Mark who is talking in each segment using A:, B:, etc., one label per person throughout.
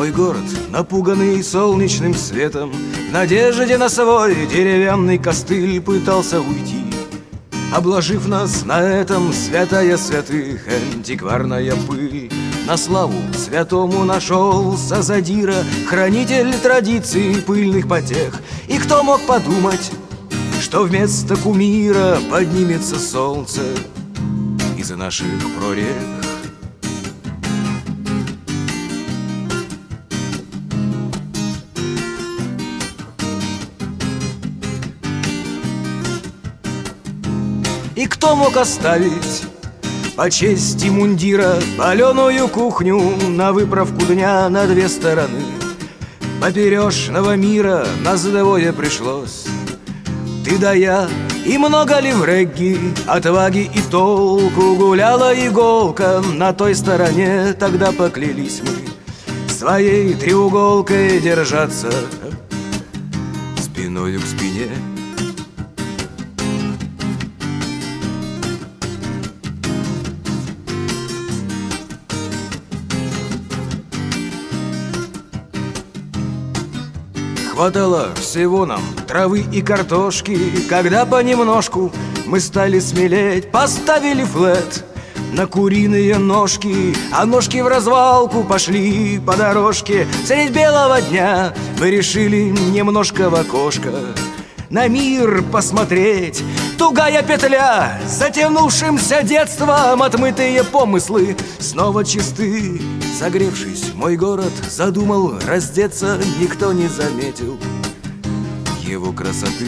A: мой город, напуганный солнечным светом, в надежде на свой деревянный костыль пытался уйти, обложив нас на этом святая святых антикварная пыль. На славу святому нашелся задира, хранитель традиций пыльных потех. И кто мог подумать, что вместо кумира поднимется солнце из наших прорех? И кто мог оставить по чести мундира паленую кухню на выправку дня на две стороны? Поперечного мира нас двое пришлось, ты да я, и много ли в регги отваги и толку? Гуляла иголка на той стороне, тогда поклялись мы своей треуголкой держаться спиною к спине. Хватало всего нам травы и картошки, когда понемножку мы стали смелеть. Поставили флет на куриные ножки, а ножки в развалку пошли по дорожке. Средь белого дня мы решили немножко в окошко на мир посмотреть. Тугая петля, затянувшимся детством отмытые помыслы снова чисты. Согревшись, мой город задумал раздеться, никто не заметил его красоты.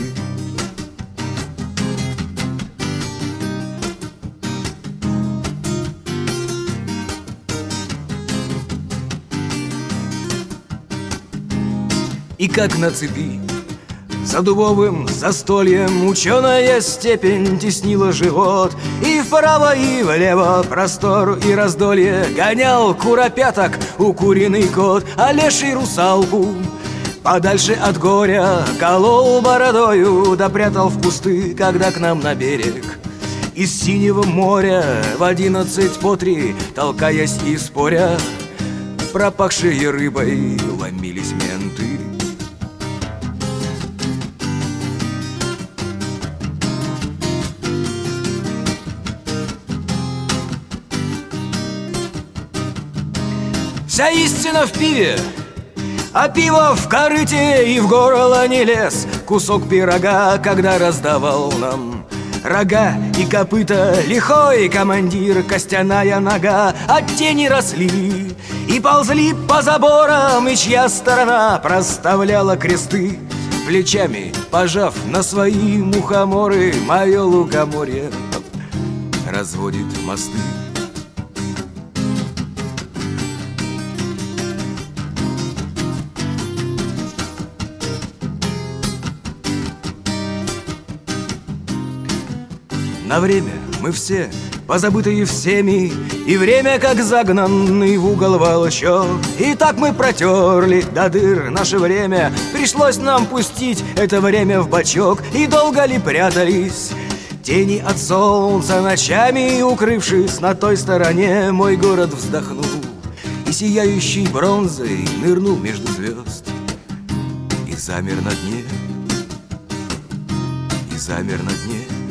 A: И как на цепи за дубовым застольем ученая степень теснила живот, и вправо и влево простор и раздолье гонял куропяток укуренный кот, а леший русалку подальше от горя колол бородою, да прятал в кусты, когда к нам на берег из синего моря в 11 по 3, толкаясь и споря, пропахшие рыбой ломились менты. Вся истина в пиве, а пиво в корыте, и в горло не лез кусок пирога, когда раздавал нам рога и копыта лихой командир, костяная нога. От тени росли и ползли по заборам, и чья сторона проставляла кресты, плечами пожав на свои мухоморы, мое лукоморье разводит мосты. На время мы все позабытые всеми, и время как загнанный в угол волчок. И так мы протерли до дыр наше время, пришлось нам пустить это время в бачок. И долго ли прятались тени от солнца ночами, укрывшись на той стороне, мой город вздохнул и сияющей бронзой нырнул между звезд и замер на дне, и замер на дне.